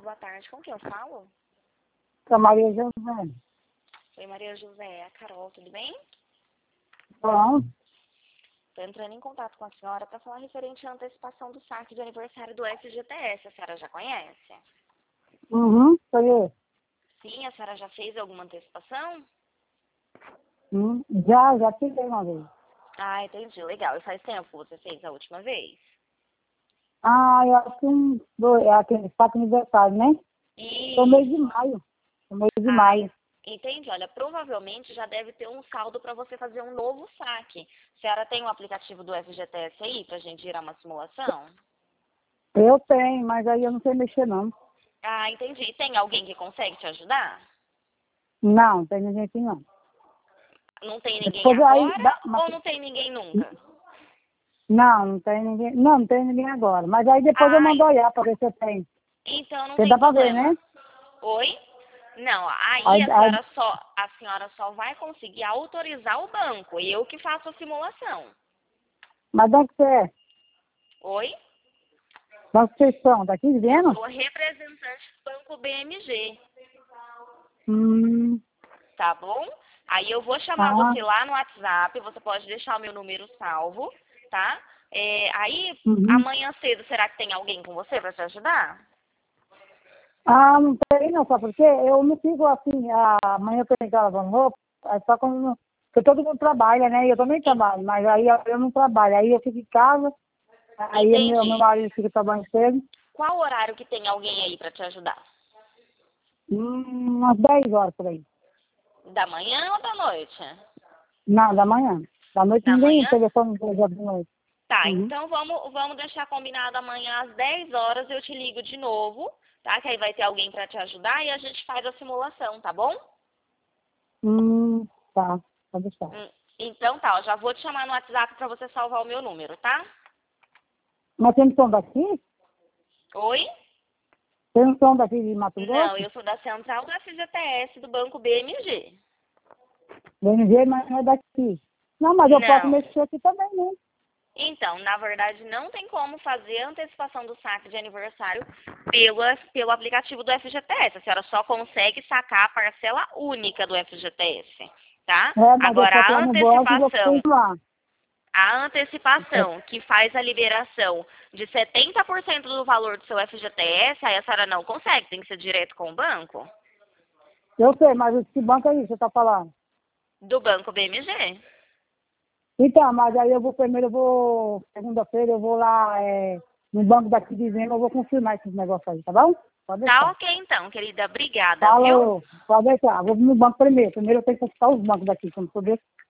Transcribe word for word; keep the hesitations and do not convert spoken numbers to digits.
boa tarde. Com quem eu falo? Com a Maria José. Oi, Maria José. A Carol, tudo bem? Bom. Estou entrando em contato com a senhora para falar referente à antecipação do saque de aniversário do F G T S. A senhora já conhece? Uhum, conheço. Sim, a senhora já fez alguma antecipação? Hum, já, já fiquei uma vez. Ah, entendi. Legal. E faz tempo que você fez a última vez? Ah, eu acho que um, dois, é aquele quatro aniversário, né? E... No mês de maio. No mês de ah, maio. entendi. Olha, provavelmente já deve ter um saldo para você fazer um novo saque. A senhora tem o aplicativo do F G T S aí para a gente gerar uma simulação? Eu tenho, mas aí eu não sei mexer, não. Ah, entendi. Tem alguém que consegue te ajudar? Não, tem ninguém aqui, não. Não tem ninguém Depois aí, agora dá, mas, ou não tem ninguém nunca? não, não tem ninguém. Não, não tem ninguém agora. Mas aí depois eu Ai, mando olhar pra ver se eu tenho. então não Porque tem dá pra ver, problema. né? Oi? Não, aí Aí, a aí, senhora só, a senhora só vai conseguir autorizar o banco e eu que faço a simulação. mas onde você é? Oi? Onde vocês são? Daqui de Eu Viena? sou representante do banco B M G, Hum, tá bom? Aí eu vou chamar ah, você lá no WhatsApp, você pode deixar o meu número salvo, tá? É, aí, uhum. amanhã cedo, será que tem alguém com você para te ajudar? Ah, não tem não, sabe por quê? Eu não fico assim, a- amanhã eu tô em casa lavando roupa, é só quando, não- porque todo mundo trabalha, né? E eu também En- trabalho, mas aí eu eu não trabalho, aí eu fico em casa, aí meu, meu Entendi. marido fica trabalhando cedo, Qual horário que tem alguém aí para te ajudar? hum, umas dez horas por aí. Da manhã ou da noite? Não, da manhã. Da noite Da ninguém manhã? telefone de noite. Tá, Uhum. então vamos, vamos deixar combinado amanhã às dez horas, eu te ligo de novo, tá? Que aí vai ter alguém para te ajudar e a gente faz a simulação, tá bom? Hum, tá, pode deixar. Hum, Então tá, eu já vou te chamar no WhatsApp para você salvar o meu número, tá? Mas tem som daqui? Oi? Tem som daqui de Mato Não, Grosso? eu sou da central do F G T S do Banco B M G. B M G, mas não é daqui. Não, mas eu posso Não. mexer aqui também, né? Então, na verdade, não tem como fazer a antecipação do saque de aniversário pelo, pelo aplicativo do F G T S. A senhora só consegue sacar a parcela única do F G T S, tá? É, mas eu Agora, só a lá no banco e vou antecipação, continuar. a antecipação que faz a liberação de setenta por cento do valor do seu F G T S, aí a senhora não consegue, tem que ser direto com o banco, Eu sei, mas que banco é isso que você tá falando? do Banco B M G. Então, mas aí eu vou primeiro, eu vou, segunda-feira, eu vou lá é, no banco daqui dizendo, eu vou confirmar esses negócios aí, tá bom? Pode Tá deixar. ok então, querida. Obrigada, viu? Falou, pode deixar. Vou no banco primeiro. Primeiro eu tenho que consultar os bancos daqui, como poder.